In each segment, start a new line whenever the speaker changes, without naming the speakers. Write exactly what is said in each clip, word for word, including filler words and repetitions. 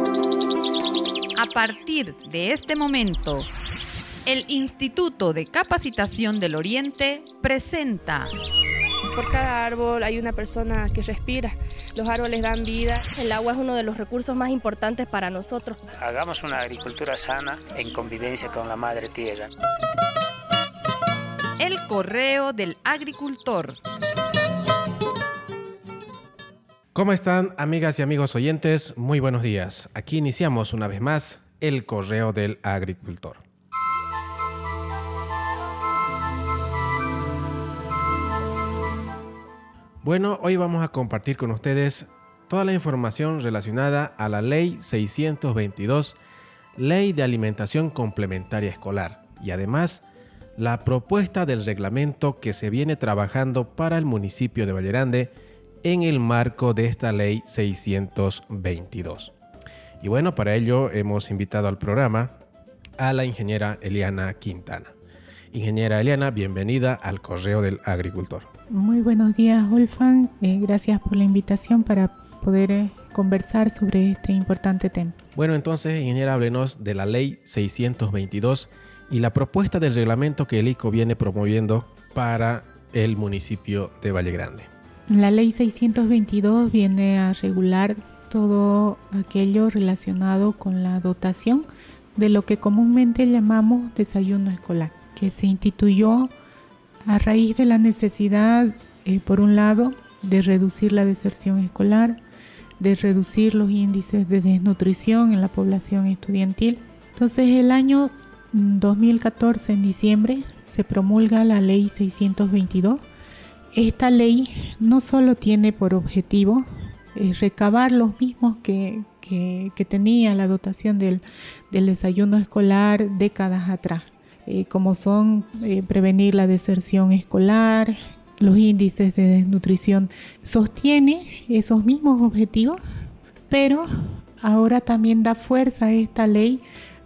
A partir de este momento, el Instituto de Capacitación del Oriente presenta...
Por cada árbol hay una persona que respira. Los árboles dan vida.
El agua es uno de los recursos más importantes para nosotros.
Hagamos una agricultura sana en convivencia con la madre tierra.
El correo del agricultor.
¿Cómo están, amigas y amigos oyentes? Muy buenos días. Aquí iniciamos una vez más el correo del agricultor. Bueno, hoy vamos a compartir con ustedes toda la información relacionada a la Ley seiscientos veintidós, Ley de Alimentación Complementaria Escolar, y además la propuesta del reglamento que se viene trabajando para el municipio de Valle Grande en el marco de esta Ley seiscientos veintidós. Y bueno, para ello hemos invitado al programa a la ingeniera Eliana Quintana. Ingeniera Eliana, bienvenida al Correo del Agricultor.
Muy buenos días, Olfan. Eh, gracias por la invitación para poder eh, conversar sobre este importante tema.
Bueno, entonces, ingeniera, háblenos de la Ley seiscientos veintidós y la propuesta del reglamento que el I C O viene promoviendo para el municipio de Valle Grande.
La Ley seiscientos veintidós viene a regular todo aquello relacionado con la dotación de lo que comúnmente llamamos desayuno escolar, que se instituyó a raíz de la necesidad, eh, por un lado, de reducir la deserción escolar, de reducir los índices de desnutrición en la población estudiantil. Entonces, el año dos mil catorce, en diciembre, se promulga la Ley seiscientos veintidós. Esta ley no solo tiene por objetivo eh, recabar los mismos que, que, que tenía la dotación del, del desayuno escolar décadas atrás, Eh, como son eh, prevenir la deserción escolar, los índices de desnutrición. Sostiene esos mismos objetivos, pero ahora también da fuerza a esta ley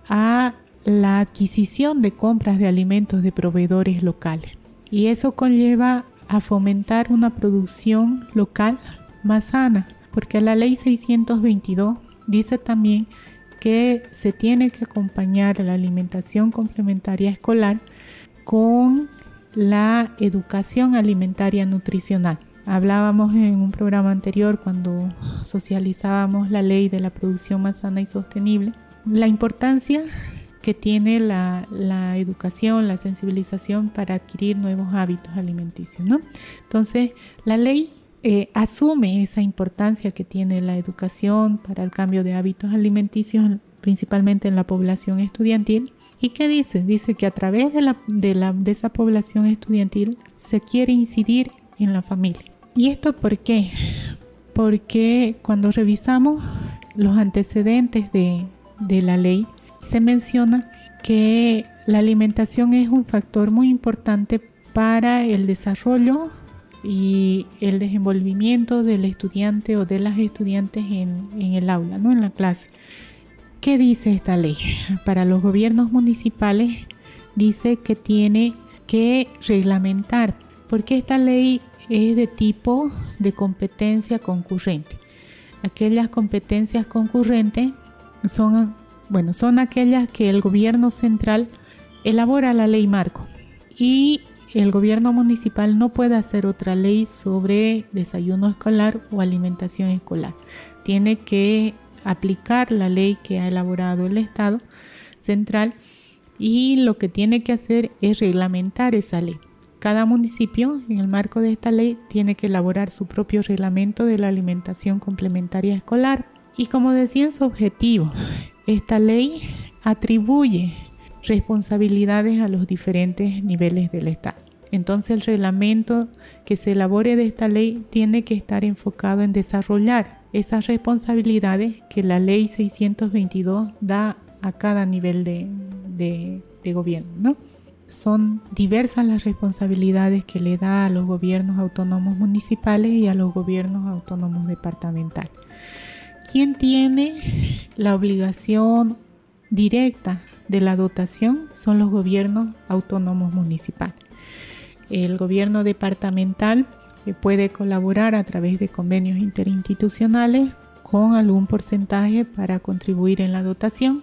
a la adquisición de compras de alimentos de proveedores locales. Y eso conlleva a fomentar una producción local más sana, porque la ley seiscientos veintidós dice también que se tiene que acompañar la alimentación complementaria escolar con la educación alimentaria nutricional. Hablábamos en un programa anterior, cuando socializábamos la ley de la producción más sana y sostenible, la importancia que tiene la, la educación, la sensibilización para adquirir nuevos hábitos alimenticios, ¿no? Entonces, la ley Eh, asume esa importancia que tiene la educación para el cambio de hábitos alimenticios, principalmente en la población estudiantil. ¿Y qué dice? Dice que a través de, la, de, la, de esa población estudiantil se quiere incidir en la familia. ¿Y esto por qué? Porque cuando revisamos los antecedentes de, de la ley, se menciona que la alimentación es un factor muy importante para el desarrollo y el desenvolvimiento del estudiante o de las estudiantes en, en el aula, ¿no? En la clase. ¿Qué dice esta ley? Para los gobiernos municipales dice que tiene que reglamentar, porque esta ley es de tipo de competencia concurrente. Aquellas competencias concurrentes son, bueno, son aquellas que el gobierno central elabora la ley marco y el gobierno municipal no puede hacer otra ley sobre desayuno escolar o alimentación escolar. Tiene que aplicar la ley que ha elaborado el Estado central y lo que tiene que hacer es reglamentar esa ley. Cada municipio, en el marco de esta ley, tiene que elaborar su propio reglamento de la alimentación complementaria escolar. Y como decía en su objetivo, esta ley atribuye responsabilidades a los diferentes niveles del Estado. Entonces, el reglamento que se elabore de esta ley tiene que estar enfocado en desarrollar esas responsabilidades que la ley seiscientos veintidós da a cada nivel de, de, de gobierno, ¿no? Son diversas las responsabilidades que le da a los gobiernos autónomos municipales y a los gobiernos autónomos departamentales. ¿Quién tiene la obligación directa de la dotación? Son los gobiernos autónomos municipales. El gobierno departamental puede colaborar a través de convenios interinstitucionales con algún porcentaje para contribuir en la dotación.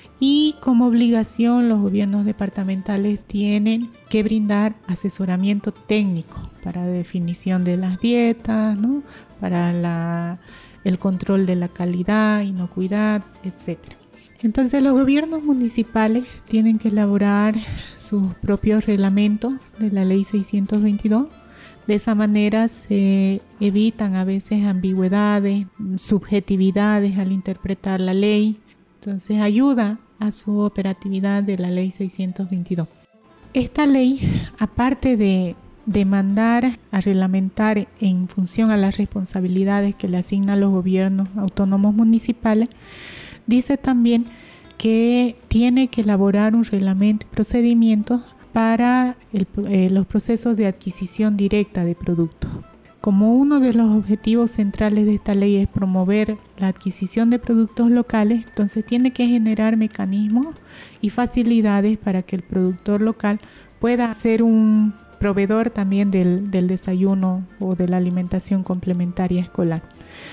Y como obligación, los gobiernos departamentales tienen que brindar asesoramiento técnico para definición de las dietas, ¿no? Para la, el control de la calidad, inocuidad, etcétera. Entonces los gobiernos municipales tienen que elaborar sus propios reglamentos de la ley seiscientos veintidós. De esa manera se evitan a veces ambigüedades, subjetividades al interpretar la ley. Entonces ayuda a su operatividad de la ley seiscientos veintidós. Esta ley, aparte de, de mandar a reglamentar en función a las responsabilidades que le asignan los gobiernos autónomos municipales, dice también que tiene que elaborar un reglamento y procedimientos para el, eh, los procesos de adquisición directa de productos. Como uno de los objetivos centrales de esta ley es promover la adquisición de productos locales, entonces tiene que generar mecanismos y facilidades para que el productor local pueda ser un proveedor también del, del desayuno o de la alimentación complementaria escolar.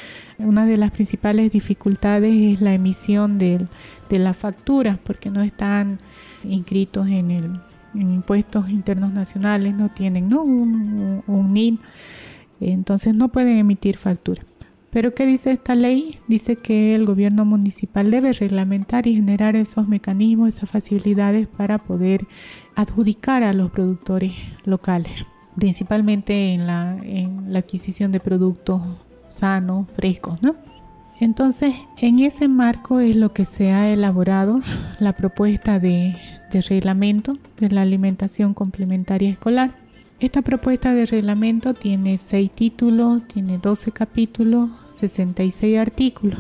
Una de las principales dificultades es la emisión de, de las facturas, porque no están inscritos en, el, en impuestos internos nacionales, no tienen ¿no? un, un N I N. Entonces no pueden emitir factura. Pero ¿qué dice esta ley? Dice que el gobierno municipal debe reglamentar y generar esos mecanismos, esas facilidades para poder adjudicar a los productores locales, principalmente en la, en la adquisición de productos sanos, frescos, ¿no? Entonces, en ese marco es lo que se ha elaborado la propuesta de, de reglamento de la alimentación complementaria escolar. Esta propuesta de reglamento tiene seis títulos, tiene doce capítulos, sesenta y seis artículos.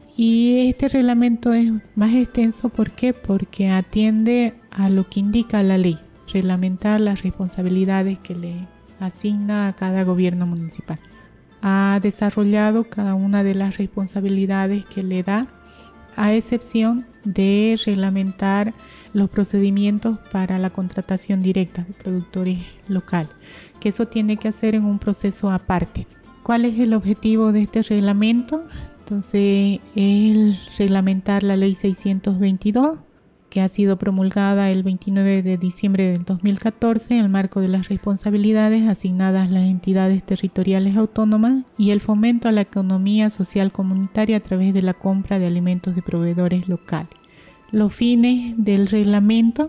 Y este reglamento es más extenso, ¿por qué? Porque atiende a lo que indica la ley, reglamentar las responsabilidades que le asigna a cada gobierno municipal. Ha desarrollado cada una de las responsabilidades que le da, a excepción de reglamentar los procedimientos para la contratación directa de productores locales, que eso tiene que hacer en un proceso aparte. ¿Cuál es el objetivo de este reglamento? Entonces, es reglamentar la ley seiscientos veintidós, que ha sido promulgada el veintinueve de diciembre del dos mil catorce en el marco de las responsabilidades asignadas a las entidades territoriales autónomas y el fomento a la economía social comunitaria a través de la compra de alimentos de proveedores locales. Los fines del reglamento,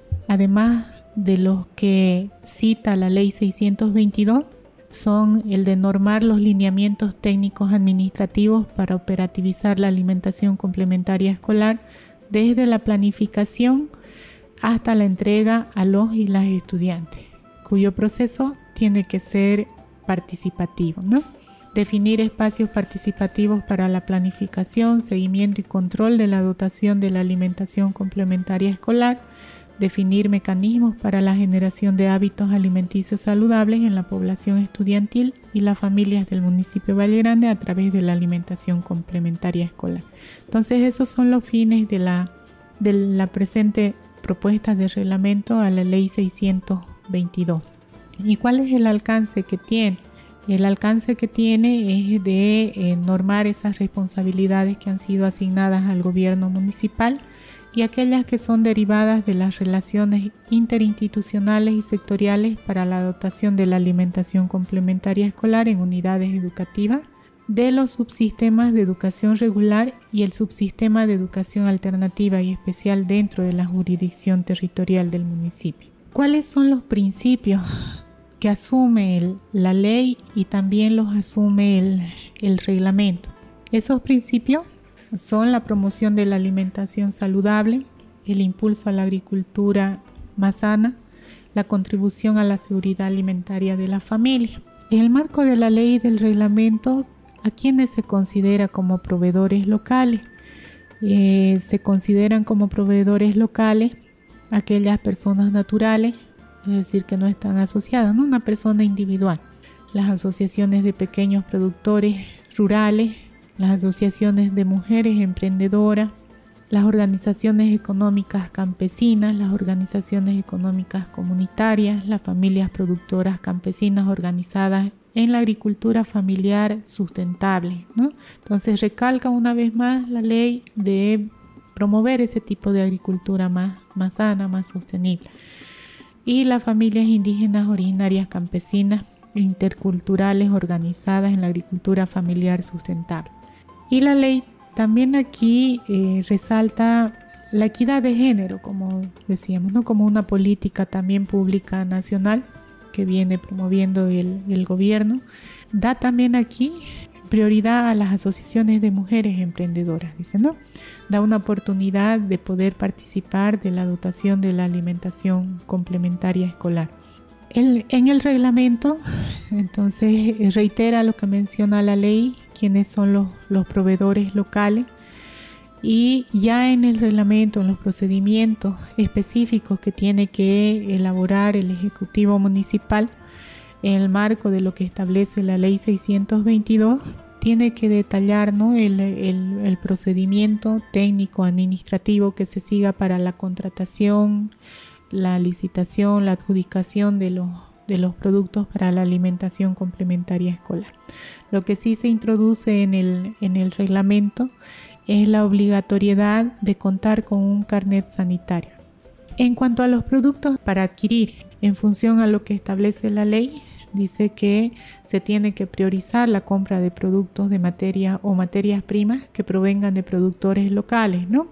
además de los que cita la ley seiscientos veintidós, son el de normar los lineamientos técnicos administrativos para operativizar la alimentación complementaria escolar desde la planificación hasta la entrega a los y las estudiantes, cuyo proceso tiene que ser participativo, ¿no? Definir espacios participativos para la planificación, seguimiento y control de la dotación de la alimentación complementaria escolar, definir mecanismos para la generación de hábitos alimenticios saludables en la población estudiantil y las familias del municipio de Valle Grande a través de la alimentación complementaria escolar. Entonces esos son los fines de la, de la presente propuesta de reglamento a la ley seiscientos veintidós. ¿Y cuál es el alcance que tiene? El alcance que tiene es de eh, normar esas responsabilidades que han sido asignadas al gobierno municipal y aquellas que son derivadas de las relaciones interinstitucionales y sectoriales para la dotación de la alimentación complementaria escolar en unidades educativas de los subsistemas de educación regular y el subsistema de educación alternativa y especial dentro de la jurisdicción territorial del municipio. ¿Cuáles son los principios que asume el, la ley y también los asume el, el reglamento? Esos principios son la promoción de la alimentación saludable, el impulso a la agricultura más sana, la contribución a la seguridad alimentaria de la familia. En el marco de la ley y del reglamento, ¿a quiénes se considera como proveedores locales? Eh, se consideran como proveedores locales aquellas personas naturales, es decir, que no están asociadas, ¿no? Una persona individual. Las asociaciones de pequeños productores rurales, las asociaciones de mujeres emprendedoras, las organizaciones económicas campesinas, las organizaciones económicas comunitarias, las familias productoras campesinas organizadas en la agricultura familiar sustentable, ¿no? Entonces recalca una vez más la ley de promover ese tipo de agricultura más, más sana, más sostenible. Y las familias indígenas originarias campesinas e interculturales organizadas en la agricultura familiar sustentable. Y la ley también aquí eh, resalta la equidad de género, como decíamos, ¿no? Como una política también pública nacional que viene promoviendo el, el gobierno. Da también aquí prioridad a las asociaciones de mujeres emprendedoras, dice, ¿no? Da una oportunidad de poder participar de la dotación de la alimentación complementaria escolar. El, en el reglamento, entonces, reitera lo que menciona la ley, quiénes son los, los proveedores locales, y ya en el reglamento, en los procedimientos específicos que tiene que elaborar el Ejecutivo Municipal en el marco de lo que establece la Ley seiscientos veintidós, tiene que detallar, ¿no? el, el, el procedimiento técnico administrativo que se siga para la contratación, la licitación, la adjudicación de los, de los productos para la alimentación complementaria escolar. Lo que sí se introduce en el, en el reglamento es la obligatoriedad de contar con un carnet sanitario. En cuanto a los productos para adquirir, en función a lo que establece la ley, dice que se tiene que priorizar la compra de productos de materia o materias primas que provengan de productores locales, ¿no?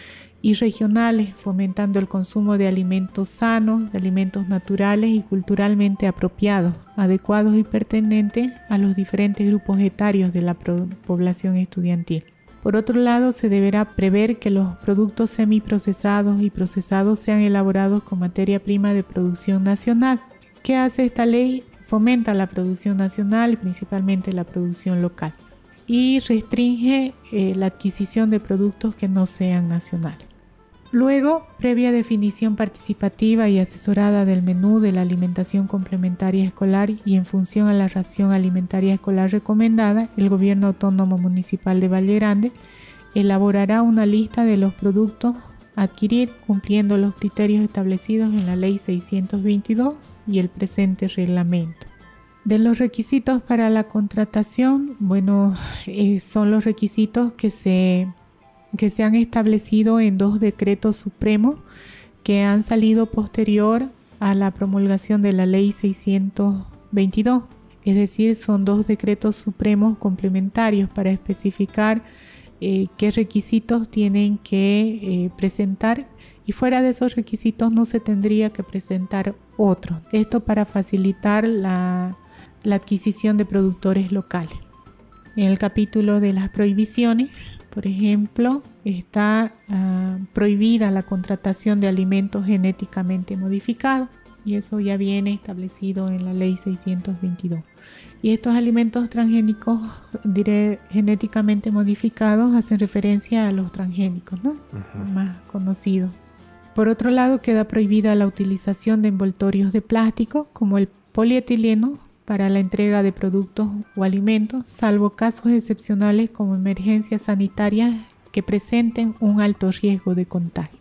Y regionales, fomentando el consumo de alimentos sanos, de alimentos naturales y culturalmente apropiados, adecuados y pertinentes a los diferentes grupos etarios de la población estudiantil. Por otro lado, se deberá prever que los productos semiprocesados y procesados sean elaborados con materia prima de producción nacional. ¿Qué hace esta ley? Fomenta la producción nacional y principalmente la producción local, y restringe eh, la adquisición de productos que no sean nacionales. Luego, previa definición participativa y asesorada del menú de la alimentación complementaria escolar y en función a la ración alimentaria escolar recomendada, el Gobierno Autónomo Municipal de Valle Grande elaborará una lista de los productos a adquirir cumpliendo los criterios establecidos en la Ley seiscientos veintidós y el presente reglamento. De los requisitos para la contratación, bueno, eh, son los requisitos que se que se han establecido en dos decretos supremos que han salido posterior a la promulgación de la Ley seiscientos veintidós. Es decir, son dos decretos supremos complementarios para especificar eh, qué requisitos tienen que eh, presentar, y fuera de esos requisitos no se tendría que presentar otros. Esto para facilitar la, la adquisición de productores locales. En el capítulo de las prohibiciones, por ejemplo, está uh, prohibida la contratación de alimentos genéticamente modificados, y eso ya viene establecido en la Ley seiscientos veintidós. Y estos alimentos transgénicos, diré, genéticamente modificados, hacen referencia a los transgénicos, ¿no? Uh-huh. Más conocidos. Por otro lado, queda prohibida la utilización de envoltorios de plástico, como el polietileno, para la entrega de productos o alimentos, salvo casos excepcionales como emergencias sanitarias que presenten un alto riesgo de contagio.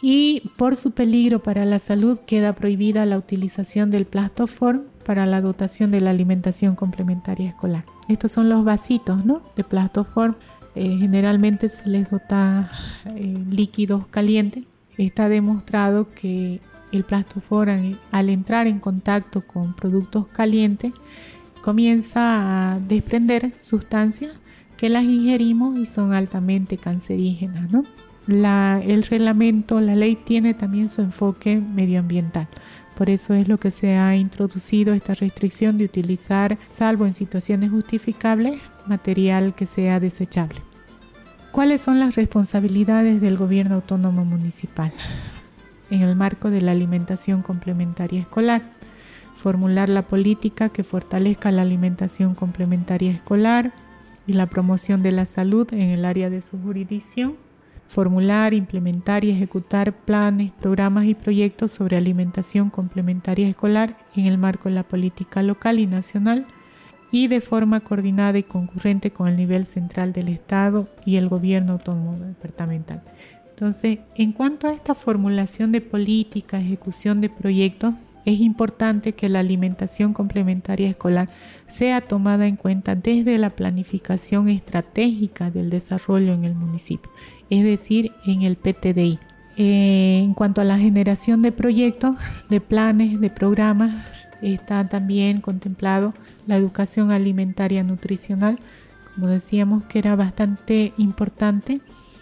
Y por su peligro para la salud, queda prohibida la utilización del Plastoform para la dotación de la alimentación complementaria escolar. Estos son los vasitos, ¿no?, de Plastoform. Eh, generalmente se les dota eh, líquidos calientes. Está demostrado que el Plastoform, al entrar en contacto con productos calientes, comienza a desprender sustancias que las ingerimos y son altamente cancerígenas, ¿no? La, el reglamento, la ley tiene también su enfoque medioambiental. Por eso es lo que se ha introducido esta restricción de utilizar, salvo en situaciones justificables, material que sea desechable. ¿Cuáles son las responsabilidades del Gobierno Autónomo Municipal en el marco de la alimentación complementaria escolar? Formular la política que fortalezca la alimentación complementaria escolar y la promoción de la salud en el área de su jurisdicción. Formular, implementar y ejecutar planes, programas y proyectos sobre alimentación complementaria escolar en el marco de la política local y nacional, y de forma coordinada y concurrente con el nivel central del Estado y el gobierno autónomo departamental. Entonces, en cuanto a esta formulación de política, ejecución de proyectos, es importante que la alimentación complementaria escolar sea tomada en cuenta desde la planificación estratégica del desarrollo en el municipio, es decir, en el P T D I. Eh, en cuanto a la generación de proyectos, de planes, de programas, está también contemplado la educación alimentaria nutricional, como decíamos que era bastante importante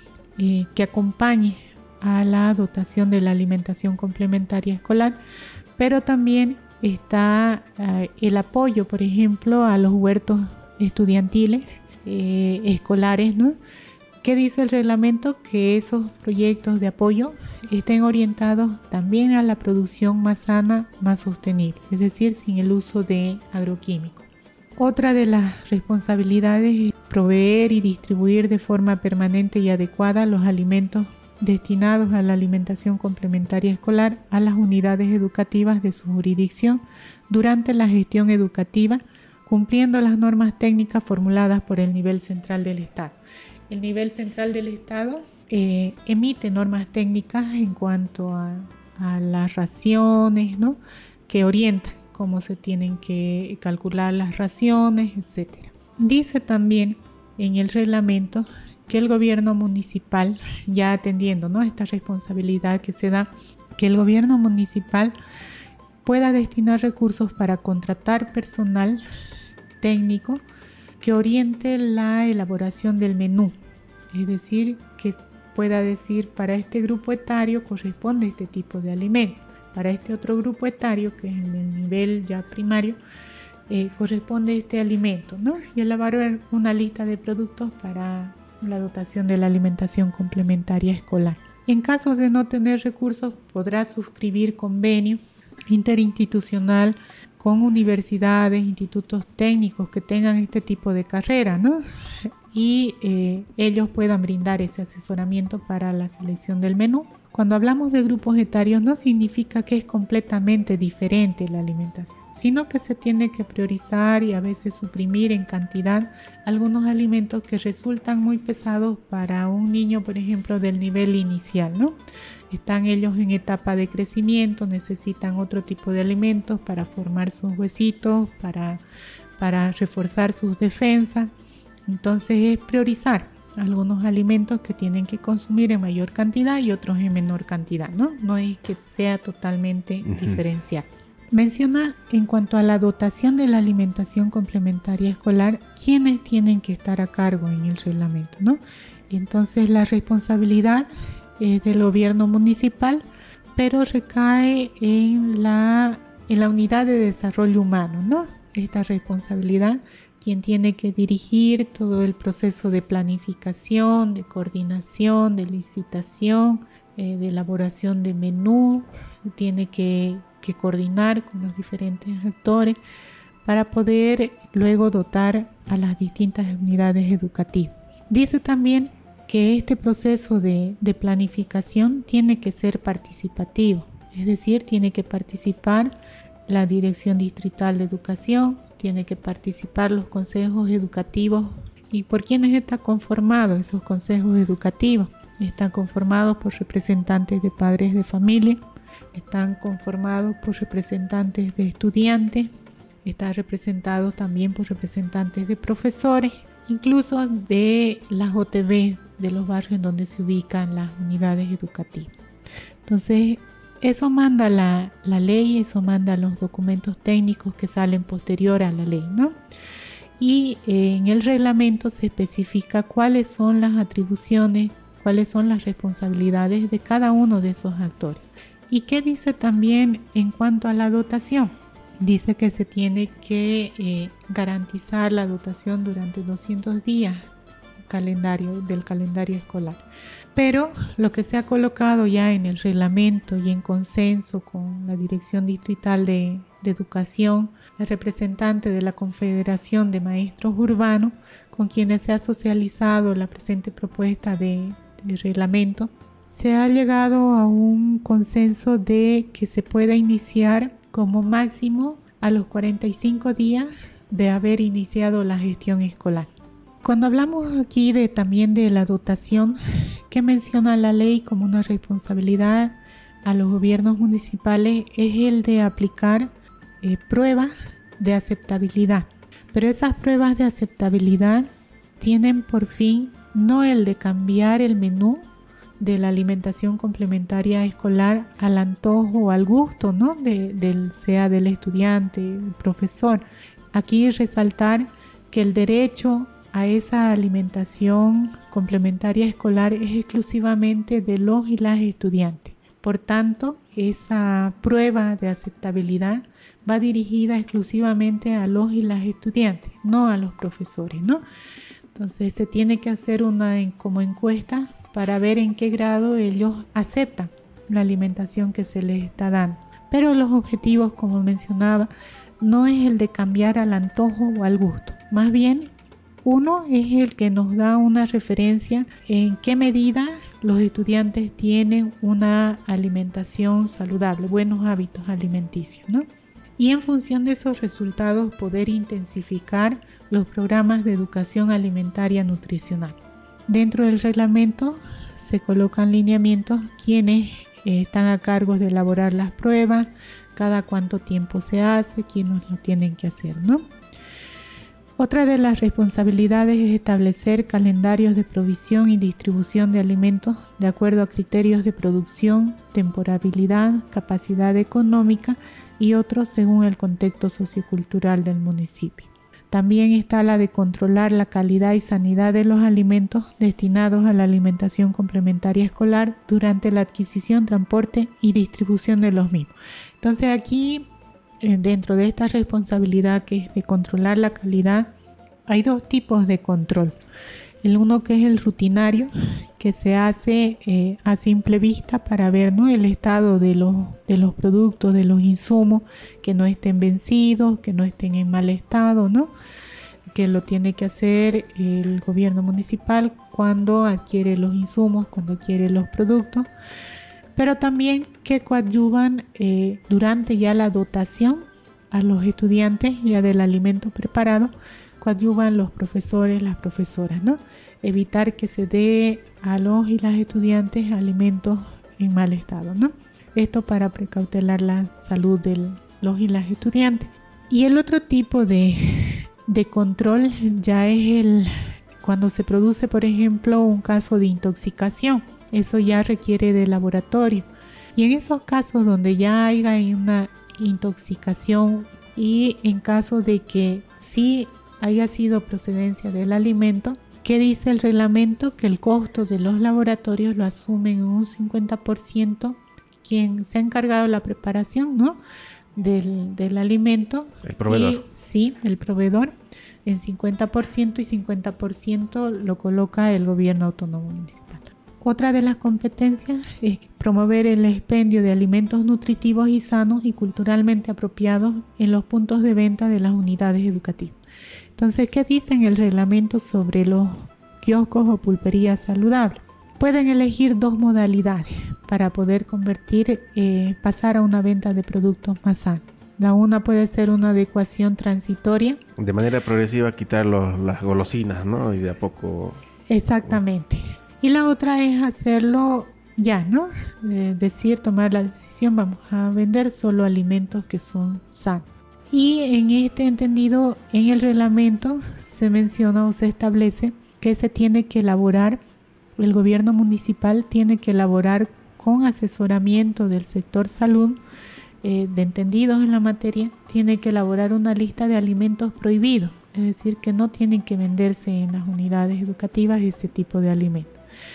eh, que acompañe a la dotación de la alimentación complementaria escolar, pero también está eh, el apoyo, por ejemplo, a los huertos estudiantiles eh, escolares, ¿no? ¿Qué dice el reglamento? Que esos proyectos de apoyo estén orientados también a la producción más sana, más sostenible, es decir, sin el uso de agroquímicos. Otra de las responsabilidades es proveer y distribuir de forma permanente y adecuada los alimentos destinados a la alimentación complementaria escolar a las unidades educativas de su jurisdicción durante la gestión educativa, cumpliendo las normas técnicas formuladas por el nivel central del Estado. El nivel central del Estado eh, emite normas técnicas en cuanto a, a las raciones, ¿no?, que orientan cómo se tienen que calcular las raciones, etcétera. Dice también en el reglamento que el gobierno municipal, ya atendiendo, ¿no?, esta responsabilidad que se da, que el gobierno municipal pueda destinar recursos para contratar personal técnico que oriente la elaboración del menú, es decir, que pueda decir para este grupo etario corresponde este tipo de alimento, para este otro grupo etario que es en el nivel ya primario eh, corresponde este alimento, ¿no?, y elaborar una lista de productos para la dotación de la alimentación complementaria escolar. En caso de no tener recursos, podrá suscribir convenio interinstitucional con universidades, institutos técnicos que tengan este tipo de carrera, ¿no?, y eh, ellos puedan brindar ese asesoramiento para la selección del menú. Cuando hablamos de grupos etarios no significa que es completamente diferente la alimentación, sino que se tiene que priorizar y a veces suprimir en cantidad algunos alimentos que resultan muy pesados para un niño, por ejemplo, del nivel inicial, ¿no? Están ellos en etapa de crecimiento, necesitan otro tipo de alimentos para formar sus huesitos, para, para reforzar sus defensas. Entonces es priorizar algunos alimentos que tienen que consumir en mayor cantidad y otros en menor cantidad, ¿no? No es que sea totalmente uh-huh. diferencial. Menciona en cuanto a la dotación de la alimentación complementaria escolar, quiénes tienen que estar a cargo en el reglamento, ¿no? Entonces la responsabilidad es del gobierno municipal, pero recae en la, en la unidad de desarrollo humano, ¿no? Esta responsabilidad, quien tiene que dirigir todo el proceso de planificación, de coordinación, de licitación, eh, de elaboración de menú, tiene que, que coordinar con los diferentes actores para poder luego dotar a las distintas unidades educativas. Dice también que este proceso de, de planificación tiene que ser participativo, es decir, tiene que participar la Dirección Distrital de Educación, tiene que participar los consejos educativos. ¿Y por quiénes están conformados esos consejos educativos? Están conformados por representantes de padres de familia, están conformados por representantes de estudiantes, están representados también por representantes de profesores, incluso de las O T B de los barrios en donde se ubican las unidades educativas. Entonces, eso manda la, la ley, eso manda los documentos técnicos que salen posterior a la ley, ¿no? Y eh, en el reglamento se especifica cuáles son las atribuciones, cuáles son las responsabilidades de cada uno de esos actores. ¿Y qué dice también en cuanto a la dotación? Dice que se tiene que eh, garantizar la dotación durante doscientos días calendario, del calendario escolar. Pero lo que se ha colocado ya en el reglamento y en consenso con la Dirección Distrital de, de Educación, el representante de la Confederación de Maestros Urbanos, con quienes se ha socializado la presente propuesta de, de reglamento, se ha llegado a un consenso de que se pueda iniciar como máximo a los cuarenta y cinco días de haber iniciado la gestión escolar. Cuando hablamos aquí de, también de la dotación, que menciona la ley como una responsabilidad a los gobiernos municipales es el de aplicar eh, pruebas de aceptabilidad. Pero esas pruebas de aceptabilidad tienen por fin no el de cambiar el menú de la alimentación complementaria escolar al antojo o al gusto, ¿no? de, del, sea del estudiante, el profesor. Aquí resaltar que el derecho a esa alimentación complementaria escolar es exclusivamente de los y las estudiantes. Por tanto, esa prueba de aceptabilidad va dirigida exclusivamente a los y las estudiantes, no a los profesores, ¿no? Entonces se tiene que hacer una como encuesta para ver en qué grado ellos aceptan la alimentación que se les está dando. Pero los objetivos, como mencionaba, no es el de cambiar al antojo o al gusto. Más bien, uno es el que nos da una referencia en qué medida los estudiantes tienen una alimentación saludable, buenos hábitos alimenticios, ¿no? Y en función de esos resultados poder intensificar los programas de educación alimentaria nutricional. Dentro del reglamento se colocan lineamientos quienes eh, están a cargo de elaborar las pruebas, cada cuánto tiempo se hace, quiénes lo tienen que hacer, ¿no? Otra de las responsabilidades es establecer calendarios de provisión y distribución de alimentos de acuerdo a criterios de producción, temporalidad, capacidad económica y otros según el contexto sociocultural del municipio. También está la de controlar la calidad y sanidad de los alimentos destinados a la alimentación complementaria escolar durante la adquisición, transporte y distribución de los mismos. Entonces aquí, eh, dentro de esta responsabilidad que es de controlar la calidad, hay dos tipos de control. El uno que es el rutinario, que se hace eh, a simple vista para ver, ¿no?, el estado de los, de los productos, de los insumos, que no estén vencidos, que no estén en mal estado, ¿no? Que lo tiene que hacer el gobierno municipal cuando adquiere los insumos, cuando adquiere los productos, pero también que coadyuvan eh, durante ya la dotación a los estudiantes ya del alimento preparado, coadyuvan los profesores, las profesoras, ¿no? Evitar que se dé a los y las estudiantes alimentos en mal estado, ¿no? Esto para precautelar la salud de los y las estudiantes. Y el otro tipo de, de control ya es el cuando se produce, por ejemplo, un caso de intoxicación. Eso ya requiere de laboratorio. Y en esos casos donde ya haya una intoxicación y en caso de que sí haya sido procedencia del alimento, ¿qué dice el reglamento? Que el costo de los laboratorios lo asumen en un cincuenta por ciento quien se ha encargado de la preparación, ¿no?, del, del alimento.
El proveedor.
Y, sí, el proveedor en cincuenta por ciento y cincuenta por ciento lo coloca el gobierno autónomo municipal. Otra de las competencias es promover el expendio de alimentos nutritivos y sanos y culturalmente apropiados en los puntos de venta de las unidades educativas. Entonces, ¿qué dice en el reglamento sobre los kioscos o pulperías saludables? Pueden elegir dos modalidades para poder convertir, eh, pasar a una venta de productos más sanos. La una puede ser una adecuación transitoria.
De manera progresiva quitar los, las golosinas, ¿no? Y de a poco...
Exactamente. Y la otra es hacerlo ya, ¿no? Eh, decir, tomar la decisión, vamos a vender solo alimentos que son sanos. Y en este entendido, en el reglamento se menciona o se establece que se tiene que elaborar, el gobierno municipal tiene que elaborar con asesoramiento del sector salud, eh, de entendidos en la materia, tiene que elaborar una lista de alimentos prohibidos, es decir, que no tienen que venderse en las unidades educativas ese tipo de alimentos.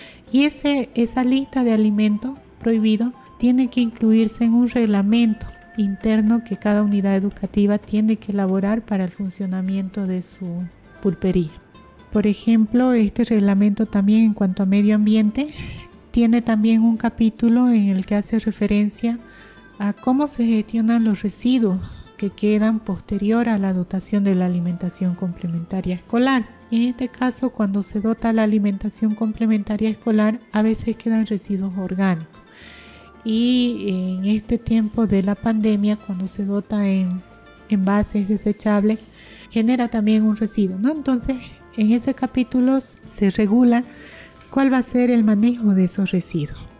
Y ese, esa lista de alimentos prohibidos tiene que incluirse en un reglamento interno que cada unidad educativa tiene que elaborar para el funcionamiento de su pulpería. Por ejemplo, este reglamento también en cuanto a medio ambiente tiene también un capítulo en el que hace referencia a cómo se gestionan los residuos que quedan posterior a la dotación de la alimentación complementaria escolar. En este caso, cuando se dota la alimentación complementaria escolar, a veces quedan residuos orgánicos. Y en este tiempo de la pandemia, cuando se dota en envases desechables, genera también un residuo, ¿no? Entonces, en ese capítulo se regula cuál va a ser el manejo de esos residuos.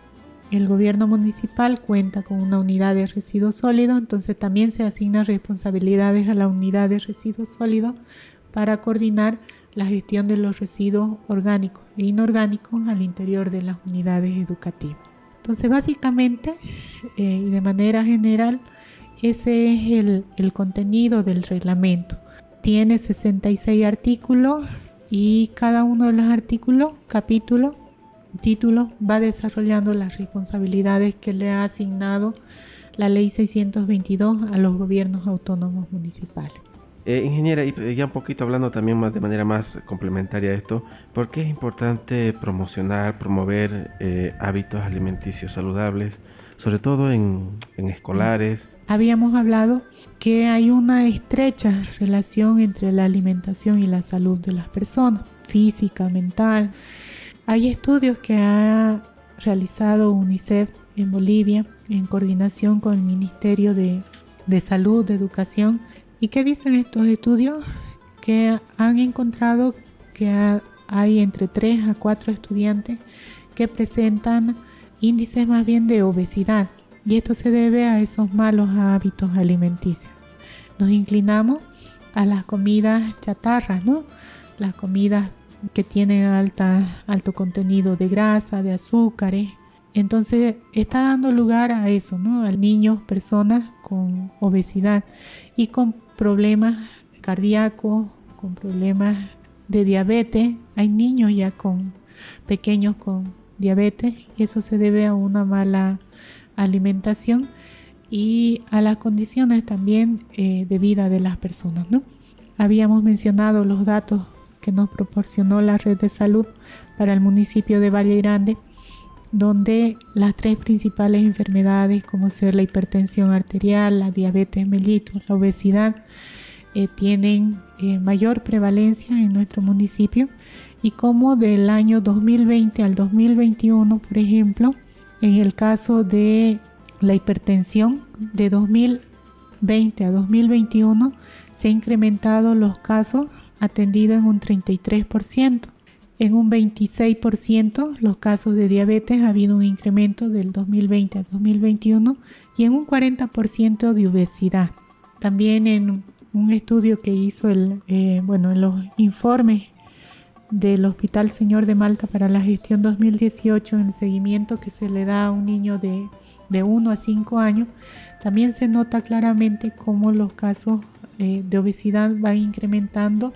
el gobierno municipal cuenta con una unidad de residuos sólidos, entonces también se asignan responsabilidades a la unidad de residuos sólidos para coordinar la gestión de los residuos orgánicos e inorgánicos al interior de las unidades educativas. Entonces, básicamente eh, y de manera general, ese es el, el contenido del reglamento. Tiene sesenta y seis artículos y cada uno de los artículos, capítulos, títulos, va desarrollando las responsabilidades que le ha asignado la Ley seiscientos veintidós a los gobiernos autónomos municipales.
Eh, ingeniera, y ya un poquito hablando también más de manera más complementaria a esto, ¿por qué es importante promocionar, promover eh, hábitos alimenticios saludables, sobre todo en, en escolares?
Habíamos hablado que hay una estrecha relación entre la alimentación y la salud de las personas, física, mental. Hay estudios que ha realizado UNICEF en Bolivia en coordinación con el Ministerio de, de Salud, de Educación. ¿Y qué dicen estos estudios? Que han encontrado que hay entre tres a cuatro estudiantes que presentan índices más bien de obesidad. Y esto se debe a esos malos hábitos alimenticios. Nos inclinamos a las comidas chatarras, ¿no? Las comidas que tienen alta, alto contenido de grasa, de azúcares. Entonces está dando lugar a eso, ¿no? A niños, personas con obesidad y con problemas cardíacos, con problemas de diabetes. Hay niños ya con pequeños con diabetes y eso se debe a una mala alimentación y a las condiciones también eh, de vida de las personas, ¿no? Habíamos mencionado los datos que nos proporcionó la red de salud para el municipio de Valle Grande, donde las tres principales enfermedades como ser la hipertensión arterial, la diabetes mellitus, la obesidad eh, tienen eh, mayor prevalencia en nuestro municipio y como del año dos mil veinte al dos mil veintiuno, por ejemplo, en el caso de la hipertensión de dos mil veinte a dos mil veintiuno se han incrementado los casos atendidos en un treinta y tres por ciento. En un veintiséis por ciento los casos de diabetes ha habido un incremento del dos mil veinte a dos mil veintiuno y en un cuarenta por ciento de obesidad. También en un estudio que hizo el, eh, bueno, en los informes del Hospital Señor de Malta para la gestión dos mil dieciocho, en el seguimiento que se le da a un niño de, de uno a cinco años, también se nota claramente cómo los casos eh, de obesidad van incrementando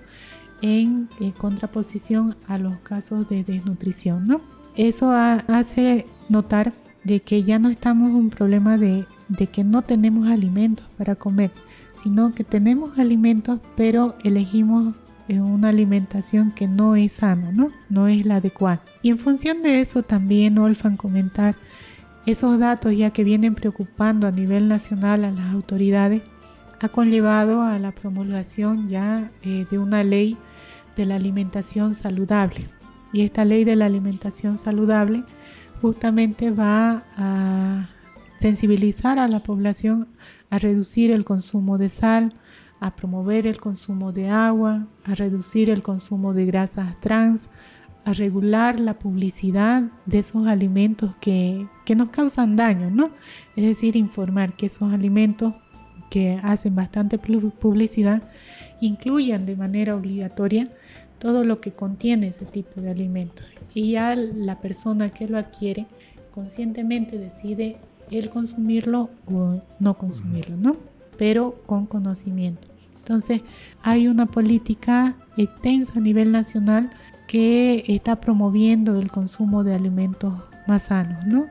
en eh, contraposición a los casos de desnutrición, ¿no? Eso ha, hace notar de que ya no estamos en un problema de, de que no tenemos alimentos para comer, sino que tenemos alimentos, pero elegimos una alimentación que no es sana, ¿no? No es la adecuada. Y en función de eso también, Olfan, comentar esos datos ya que vienen preocupando a nivel nacional a las autoridades, ha conllevado a la promulgación ya eh, de una ley de la alimentación saludable. Y esta ley de la alimentación saludable justamente va a sensibilizar a la población a reducir el consumo de sal, a promover el consumo de agua, a reducir el consumo de grasas trans, a regular la publicidad de esos alimentos que, que nos causan daño, ¿no? Es decir, informar que esos alimentos que hacen bastante publicidad incluyan de manera obligatoria todo lo que contiene ese tipo de alimentos. Y ya la persona que lo adquiere conscientemente decide el consumirlo o no consumirlo, ¿no? Pero con conocimiento. Entonces hay una política extensa a nivel nacional que está promoviendo el consumo de alimentos más sanos, ¿no?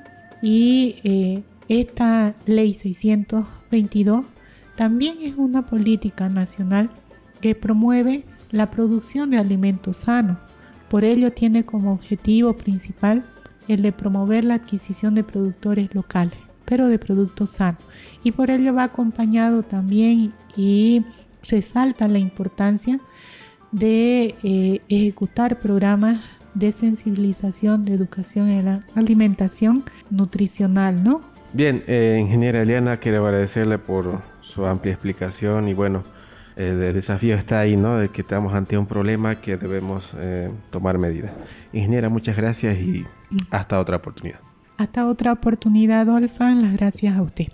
Y eh, esta ley seiscientos veintidós también es una política nacional que promueve la producción de alimentos sanos. Por ello tiene como objetivo principal el de promover la adquisición de productores locales, pero de productos sanos. Y por ello va acompañado también y resalta la importancia de eh, ejecutar programas de sensibilización, de educación en la alimentación nutricional, ¿no?
Bien, eh, ingeniera Eliana, quiero agradecerle por su amplia explicación y bueno, el desafío está ahí, ¿no? De que estamos ante un problema que debemos eh, tomar medidas. Ingeniera, muchas gracias y hasta otra oportunidad.
Hasta otra oportunidad, Olfan. Las gracias a usted.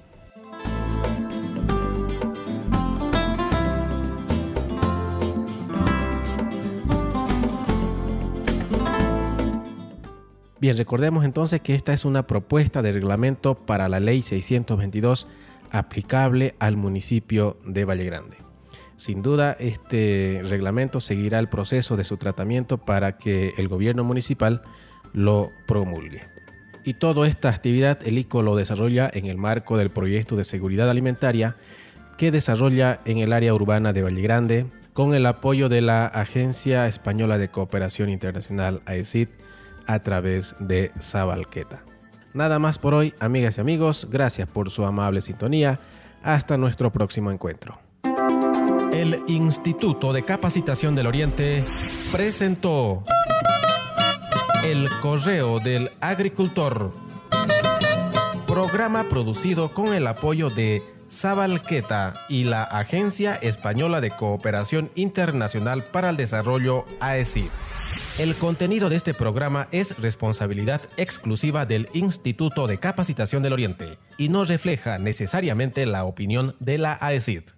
Bien, recordemos entonces que esta es una propuesta de reglamento para la Ley seiscientos veintidós aplicable al municipio de Valle Grande. Sin duda, este reglamento seguirá el proceso de su tratamiento para que el gobierno municipal lo promulgue. Y toda esta actividad el I C O lo desarrolla en el marco del proyecto de seguridad alimentaria que desarrolla en el área urbana de Valle Grande con el apoyo de la Agencia Española de Cooperación Internacional A E C I D a través de Sabalqueta. Nada más por hoy, amigas y amigos. Gracias por su amable sintonía. Hasta nuestro próximo encuentro. El Instituto de Capacitación del Oriente presentó El Correo del Agricultor, programa producido con el apoyo de Sabalqueta y la Agencia Española de Cooperación Internacional para el Desarrollo A E C I D. El contenido de este programa es responsabilidad exclusiva del Instituto de Capacitación del Oriente y no refleja necesariamente la opinión de la A E C I D.